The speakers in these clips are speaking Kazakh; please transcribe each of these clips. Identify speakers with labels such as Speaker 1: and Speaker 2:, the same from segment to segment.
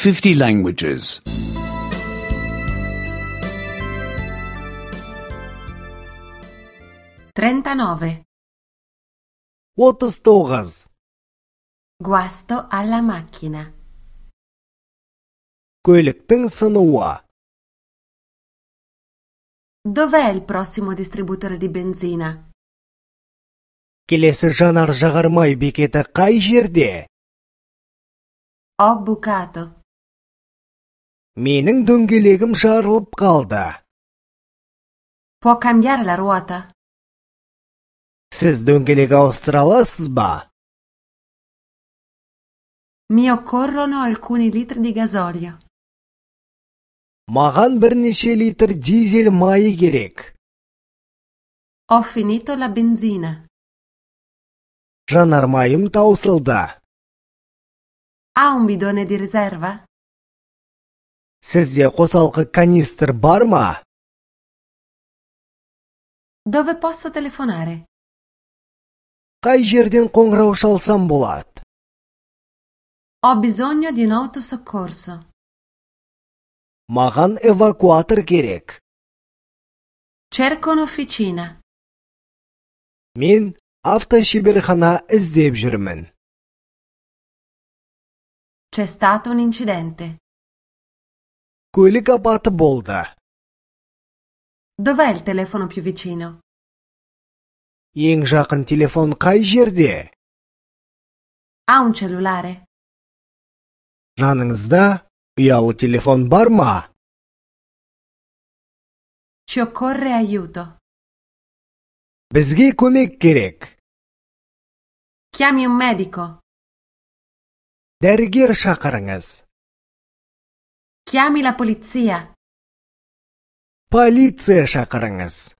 Speaker 1: 50 languages.
Speaker 2: 39.
Speaker 3: 39.
Speaker 2: Guasto alla macchina.
Speaker 3: Көліктің сынуы.
Speaker 2: Dov'è il prossimo distributore di benzina?
Speaker 3: Келесі жанар-жағармай бекеті қай жерде?
Speaker 2: Ho bucato.
Speaker 3: Менің дөңгелегім жарылып қалды.
Speaker 2: Può cambiare la ruota?
Speaker 3: Сіз дөңгелек ауыстыра аласыз ба?
Speaker 2: Mi occorrono alcuni litri di gasolio.
Speaker 3: Маған бірнеше литр дизель майы керек.
Speaker 2: Ho finito la benzina.
Speaker 3: Жанармайым таусылды.
Speaker 2: Ha un bidone di riserva?
Speaker 3: Сізде қосалқы канистр бар ма?
Speaker 2: Dove posso telefonare?
Speaker 3: Қай жерден қоңырау шалсам болады?
Speaker 2: Ho bisogno di un autosoccorso.
Speaker 3: Маған эвакуатор керек.
Speaker 2: Cerco un'officina.
Speaker 3: Мен автошеберхана іздеп жүрмін.
Speaker 2: C'è stato un incidente.
Speaker 3: Көлік апаты болды.
Speaker 2: Dov'è il telefono più vicino?
Speaker 3: Ең жақын телефон қай жерде?
Speaker 2: Ha un cellulare?
Speaker 3: Жаныңызда ұялы телефон бар ма?
Speaker 2: Ci occorre aiuto.
Speaker 3: Бізге көмек керек.
Speaker 2: Chiami un medico.
Speaker 3: Дәрігер шақырыңыз.
Speaker 2: Chiami la polizia.
Speaker 3: Полиция шақырыңыз.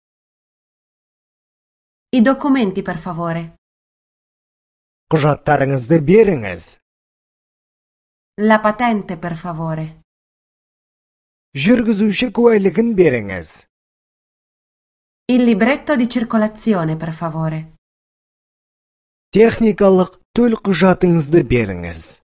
Speaker 2: I documenti, per favore.
Speaker 3: Құжаттарыңызды беріңіз.
Speaker 2: La patente, per favore.
Speaker 3: Жүргізуші куәлігін беріңіз.
Speaker 2: Il libretto di circolazione, per favore.
Speaker 3: Техникалық төлқұжатыңызды беріңіз.